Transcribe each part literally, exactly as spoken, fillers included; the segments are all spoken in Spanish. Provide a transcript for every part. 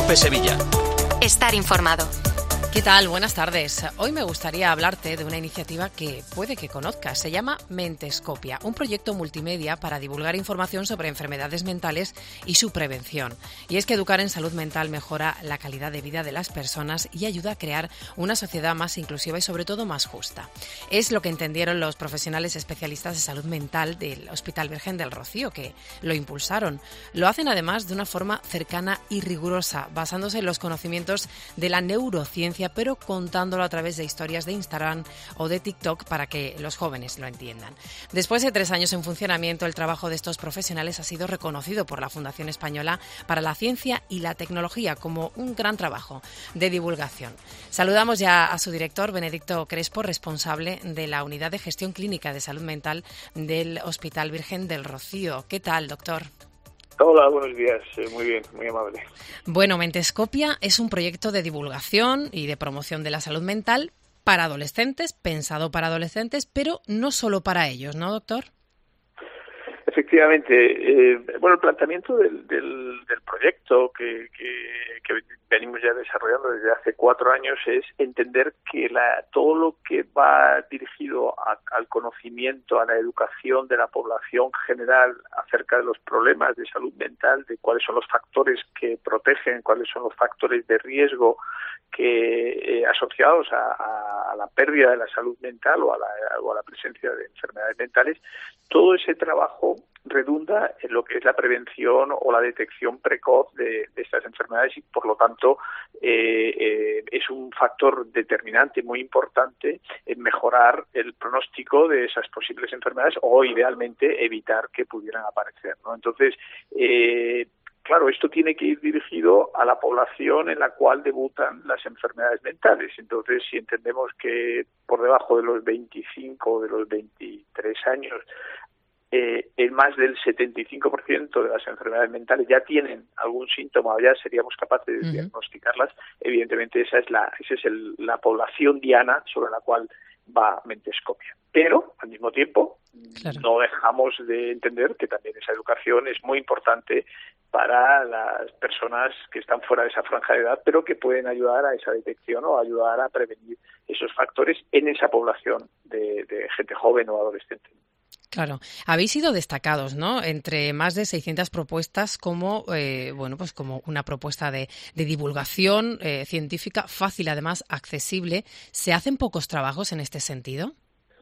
COPE Sevilla. Estar informado. ¿Qué tal? Buenas tardes. Hoy me gustaría hablarte de una iniciativa que puede que conozcas. Se llama Mentescopia, un proyecto multimedia para divulgar información sobre enfermedades mentales y su prevención. Y es que educar en salud mental mejora la calidad de vida de las personas y ayuda a crear una sociedad más inclusiva y sobre todo más justa. Es lo que entendieron los profesionales especialistas de salud mental del Hospital Virgen del Rocío, que lo impulsaron. Lo hacen además de una forma cercana y rigurosa, basándose en los conocimientos de la neurociencia, pero contándolo a través de historias de Instagram o de TikTok para que los jóvenes lo entiendan. Después de tres años en funcionamiento, el trabajo de estos profesionales ha sido reconocido por la Fundación Española para la Ciencia y la Tecnología como un gran trabajo de divulgación. Saludamos ya a su director, Benedicto Crespo, responsable de la Unidad de Gestión Clínica de Salud Mental del Hospital Virgen del Rocío. ¿Qué tal, doctor? Hola, buenos días. Muy bien, muy amable. Bueno, Mentescopia es un proyecto de divulgación y de promoción de la salud mental para adolescentes, pensado para adolescentes, pero no solo para ellos, ¿no, doctor? Efectivamente. Eh, bueno, el planteamiento del, del, del proyecto que, que, que venimos ya desarrollando desde hace cuatro años es entender que la, todo lo que va dirigido a, al conocimiento, a la educación de la población general acerca de los problemas de salud mental, de cuáles son los factores que protegen, cuáles son los factores de riesgo que eh, asociados a, a la pérdida de la salud mental o a la, o a la presencia de enfermedades mentales, todo ese trabajo redunda en lo que es la prevención o la detección precoz de, de estas enfermedades y, por lo tanto, eh, eh, es un factor determinante muy importante en mejorar el pronóstico de esas posibles enfermedades o, idealmente, evitar que pudieran aparecer, ¿no? Entonces, eh, claro, esto tiene que ir dirigido a la población en la cual debutan las enfermedades mentales. Entonces, si entendemos que por debajo de los veinticinco o de los veintitrés años, eh, el más del setenta y cinco por ciento de las enfermedades mentales ya tienen algún síntoma o ya seríamos capaces de uh-huh. diagnosticarlas, evidentemente esa es la, esa es el, la población diana sobre la cual va Mentescopia. Pero, al mismo tiempo, claro, no dejamos de entender que también esa educación es muy importante para las personas que están fuera de esa franja de edad, pero que pueden ayudar a esa detección o ayudar a prevenir esos factores en esa población de, de gente joven o adolescente. Claro, habéis sido destacados, ¿no? Entre más de seiscientas propuestas como, eh, bueno, pues como una propuesta de, de divulgación eh, científica fácil, además accesible. ¿Se hacen pocos trabajos en este sentido?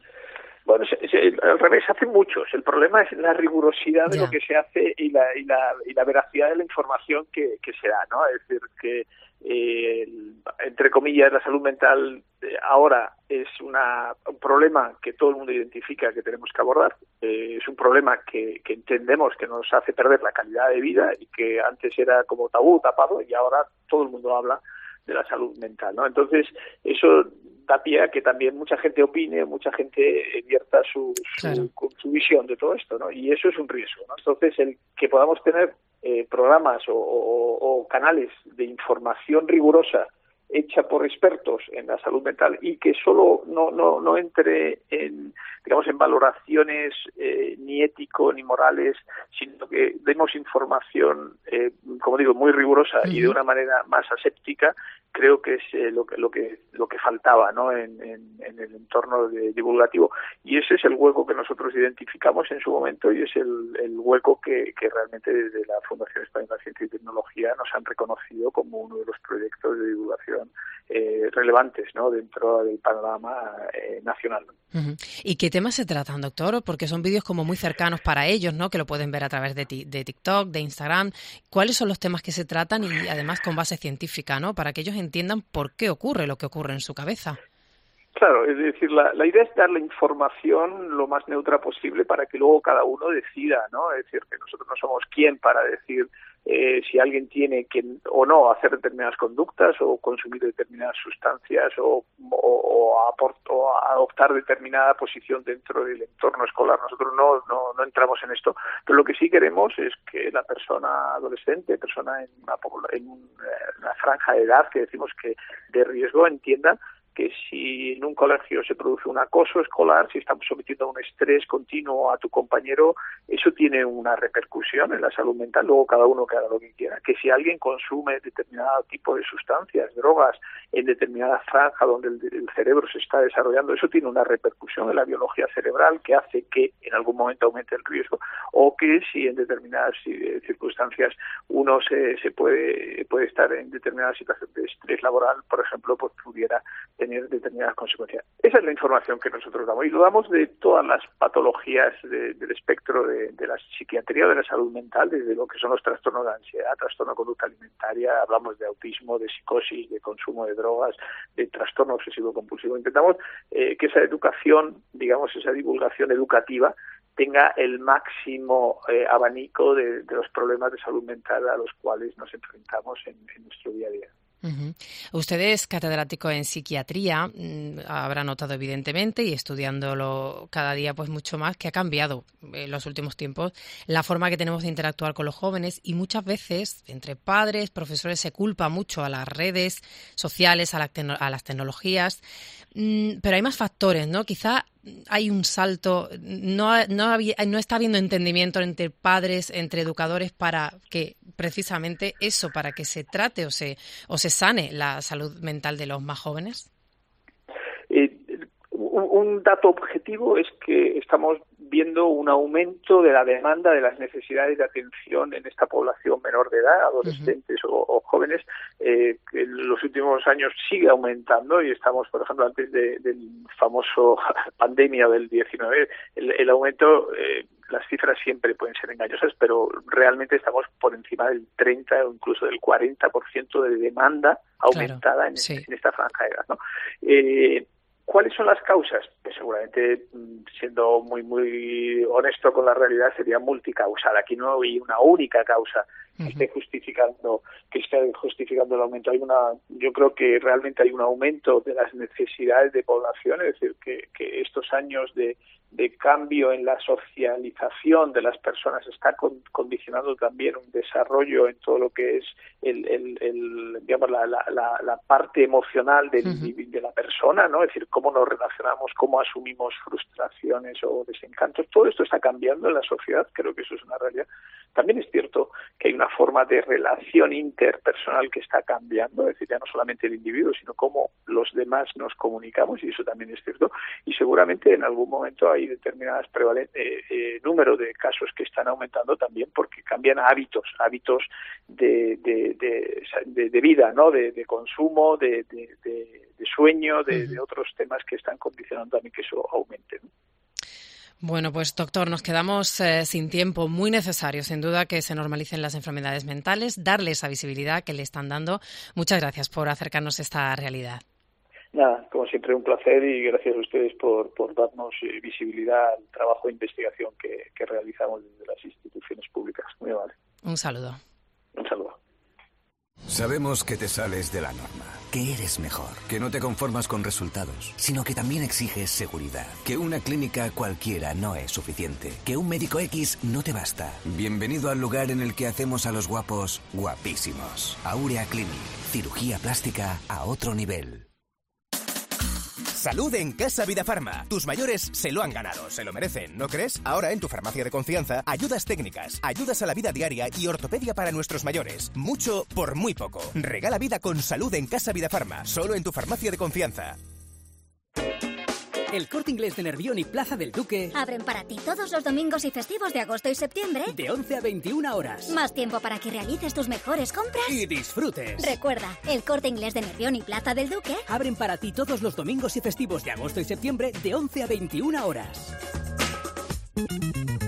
Bueno, se, se, al revés, se hacen muchos. El problema es la rigurosidad de ya. lo que se hace y la, y la, y la veracidad de la información que, que se da, ¿no? Es decir, que, eh, entre comillas, la salud mental eh, ahora es una, un problema que todo el mundo identifica que tenemos que abordar. Eh, es un problema que, que entendemos que nos hace perder la calidad de vida y que antes era como tabú, tapado, y ahora todo el mundo habla de la salud mental, ¿no? Entonces, eso da pie a que también mucha gente opine, mucha gente vierta su, claro. su, su visión de todo esto, ¿no? Y eso es un riesgo, ¿no? Entonces, el que podamos tener eh, programas o, o, o canales de información rigurosa hecha por expertos en la salud mental y que solo no no no entre en, digamos, en valoraciones eh, ni ético ni morales, sino que demos información, eh, como digo, muy rigurosa uh-huh. y de una manera más aséptica, creo que es eh, lo que lo que lo que faltaba, ¿no? En, en, en el entorno de, divulgativo, y ese es el hueco que nosotros identificamos en su momento y es el, el hueco que, que realmente desde la Fundación Española de Ciencia y Tecnología nos han reconocido como uno de los proyectos de divulgación eh, relevantes, ¿no? Dentro del panorama eh, nacional. Uh-huh. ¿Y qué temas se tratan, doctor? Porque son vídeos como muy cercanos para ellos, ¿no? Que lo pueden ver a través de, ti, de TikTok, de Instagram. ¿Cuáles son los temas que se tratan y además con base científica, ¿no? Para que ellos entiendan por qué ocurre lo que ocurre en su cabeza. Claro, es decir, la, la idea es dar la información lo más neutra posible para que luego cada uno decida, ¿no? Es decir, que nosotros no somos quien para decir eh, si alguien tiene que o no hacer determinadas conductas o consumir determinadas sustancias o, o, o, aport, o adoptar determinada posición dentro del entorno escolar. Nosotros no, no, no entramos en esto, pero lo que sí queremos es que la persona adolescente, persona en una, en una franja de edad que decimos que de riesgo, entienda que si en un colegio se produce un acoso escolar, si estamos sometiendo a un estrés continuo a tu compañero, eso tiene una repercusión en la salud mental, luego cada uno que haga lo que quiera. Que si alguien consume determinado tipo de sustancias, drogas, en determinada franja donde el, el cerebro se está desarrollando, eso tiene una repercusión en la biología cerebral que hace que en algún momento aumente el riesgo, o que si en determinadas circunstancias uno se, se puede, puede estar en determinada situación de estrés laboral, por ejemplo, pues pudiera tener determinadas consecuencias. Esa es la información que nosotros damos, y lo damos de todas las patologías de, del espectro de, de la psiquiatría o de la salud mental, desde lo que son los trastornos de ansiedad, trastorno de conducta alimentaria, hablamos de autismo, de psicosis, de consumo de drogas, de trastorno obsesivo-compulsivo. Intentamos eh, que esa educación, digamos, esa divulgación educativa tenga el máximo eh, abanico de, de los problemas de salud mental a los cuales nos enfrentamos en, en nuestro día a día. Uh-huh. Usted es catedrático en psiquiatría, habrá notado evidentemente y estudiándolo cada día pues mucho más que ha cambiado en los últimos tiempos la forma que tenemos de interactuar con los jóvenes, y muchas veces entre padres, profesores se culpa mucho a las redes sociales, a, la tecno- a las tecnologías, pero hay más factores, ¿no? Quizá hay un salto, no, no, había, no está habiendo entendimiento entre padres, entre educadores para que precisamente eso, para que se trate o se o se sane la salud mental de los más jóvenes. Eh, un, un dato objetivo es que estamos viendo un aumento de la demanda de las necesidades de atención en esta población menor de edad, adolescentes uh-huh. o, o jóvenes, eh, que en los últimos años sigue aumentando, y estamos, por ejemplo, antes de, del famoso pandemia del diecinueve, el, el aumento, eh, las cifras siempre pueden ser engañosas, pero realmente estamos por encima del treinta o incluso del cuarenta por ciento de demanda aumentada claro, en, sí. en esta franja de edad, ¿no? Eh, ¿Cuáles son las causas? Pues seguramente, siendo muy muy honesto con la realidad, sería multicausal. Aquí no hay una única causa que esté justificando que esté justificando el aumento. Hay una, yo creo que realmente hay un aumento de las necesidades de población, es decir, que, que estos años de de cambio en la socialización de las personas está con, condicionando también un desarrollo en todo lo que es el, el, el digamos la, la, la, la parte emocional del, uh-huh. de la persona, ¿no? Es decir, cómo nos relacionamos, cómo asumimos frustraciones o desencantos. Todo esto está cambiando en la sociedad, creo que eso es una realidad. También es cierto que hay una forma de relación interpersonal que está cambiando, es decir, ya no solamente el individuo, sino cómo los demás nos comunicamos, y eso también es cierto. Y seguramente en algún momento hay determinadas prevalentes eh, eh, número de casos que están aumentando también porque cambian hábitos, hábitos de de, de, de, de vida, ¿no? De, de consumo, de, de, de, de sueño, de, de otros temas que están condicionando también que eso aumente, ¿no? Bueno, pues doctor, nos quedamos eh, sin tiempo, muy necesario, sin duda, que se normalicen las enfermedades mentales, darle esa visibilidad que le están dando. Muchas gracias por acercarnos a esta realidad. Nada, como siempre, un placer, y gracias a ustedes por, por darnos eh, visibilidad al trabajo de investigación que, que realizamos desde las instituciones públicas. Muy amable. Un saludo. Un saludo. Sabemos que te sales de la norma, que eres mejor, que no te conformas con resultados, sino que también exiges seguridad, que una clínica cualquiera no es suficiente, que un médico X no te basta. Bienvenido al lugar en el que hacemos a los guapos guapísimos. Aurea Clinic, cirugía plástica a otro nivel. Salud en Casa Vidafarma. Tus mayores se lo han ganado, se lo merecen, ¿no crees? Ahora en tu farmacia de confianza, ayudas técnicas, ayudas a la vida diaria y ortopedia para nuestros mayores. Mucho por muy poco. Regala vida con salud en Casa Vidafarma, solo en tu farmacia de confianza. El Corte Inglés de Nervión y Plaza del Duque abren para ti todos los domingos y festivos de agosto y septiembre de once a veintiuna horas. Más tiempo para que realices tus mejores compras y disfrutes. Recuerda, el Corte Inglés de Nervión y Plaza del Duque abren para ti todos los domingos y festivos de agosto y septiembre de once a veintiuna horas.